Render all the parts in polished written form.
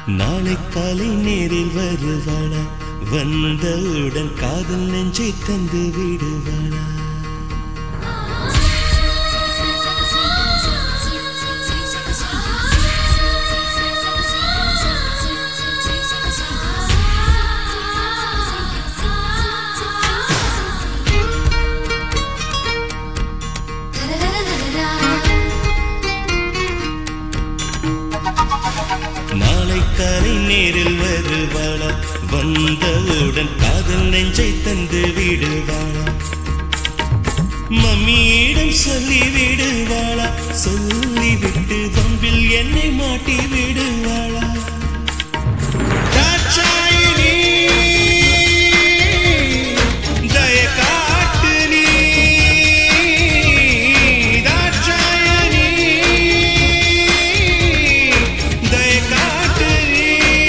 நாளை காலை நேரில் வருவாளா, வந்தவுடன் காதல் நெஞ்சை தந்து விடுவாளா? நாளை காலை நேரில் வருவாளா, வந்தவுடன் காதல் நெஞ்சை தந்து விடுவாளா? மம்மியிடம் சொல்லி விடுவாளா, சொல்லிவிட்டு வம்பில் என்னை மாட்டி விடுவாளா? தாட்சாயினி தய காட்டு நீ, தாட்சாயினி தய காட்டு நீ.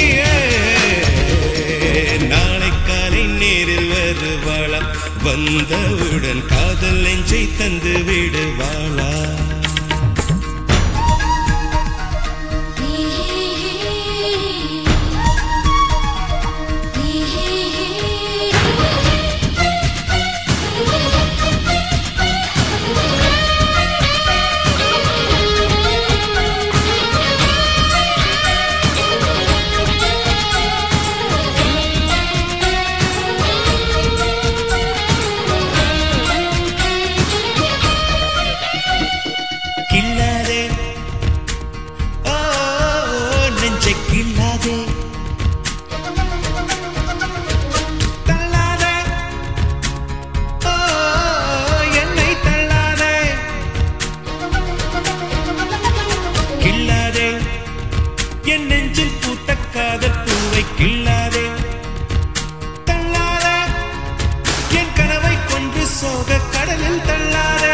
நாளை காலை நேரில் வருவாளா, வந்தவுடன் காதல் நெஞ்சை தந்து விடுவாளா? கில்லாதே ஓ நெஞ்சை கில்லாதே, தள்ளாதே ஓ என்னை தள்ளாதே, கில்லாதே என் நெஞ்சில் பூத்த காதல் பூவை கில்லாதே, தள்ளாதே என் கனவை கொன்று சோக கடலில் தள்ளாதே.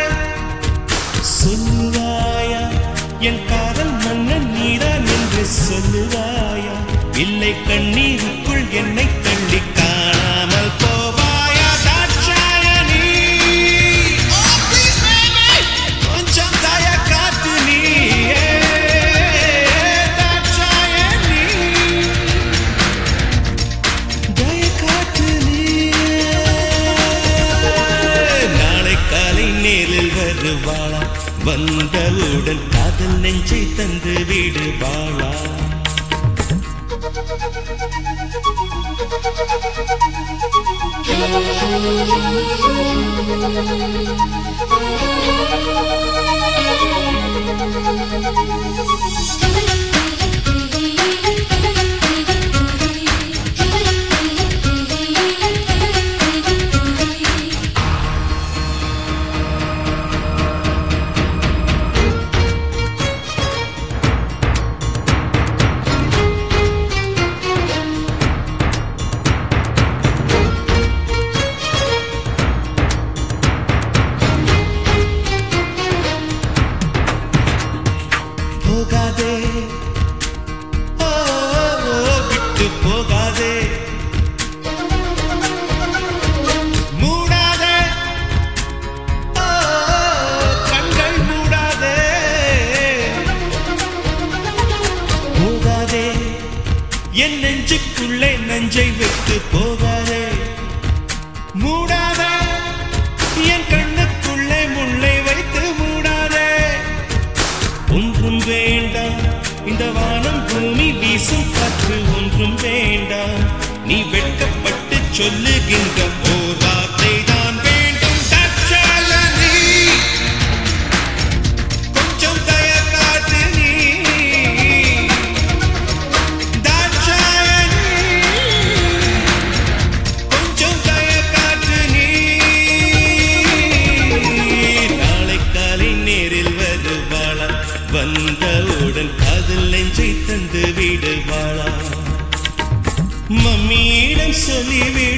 சொல்லுவாயா என் காதல் மன்னன் நீதான் என்று சொல்லுவாயா, இல்லை கண்ணீருக்குள் என்னை தள்ளி காணாமல் போவாயா? தாட்சாயணி கொஞ்சம் தய காத்து நீ, தாட்சாயணி தய காத்து நீ. நாளை காலை நேரில் வருவாளா, வந்தவுடன் காதல் நெஞ்சை தந்து விடுவாளா? போகாதே ஓ விட்டு போகாதே, மூடாதே ஓ கண்கள் மூடாதே, போகாதே என் நெஞ்சுக்குள்ளே நெஞ்சை விட்டு போகாதே, மூடாதே என் கண்ணுக்குள்ளே முள்ளை வைத்து மூடாதே. ஒன்றும் வேண்டாம் இந்த வானம் பூமி வீசும் காற்று, ஒன்றும் வேண்டாம் நீ வெட்கப்பட்டு சொல்லுகின்ற ஓர் வார்த்தை தான் வேண்டும். தாட்சாயணி கொஞ்சம் தய காத்து நீ, தாட்சாயணி கொஞ்சம் தய காத்து நீ. நாளை காலை நேரில் வருவாளா, வந்தவுடன் காதல் நெஞ்சை தந்து விடுவாளா? மம்மியிடம் சொல்லிவிடு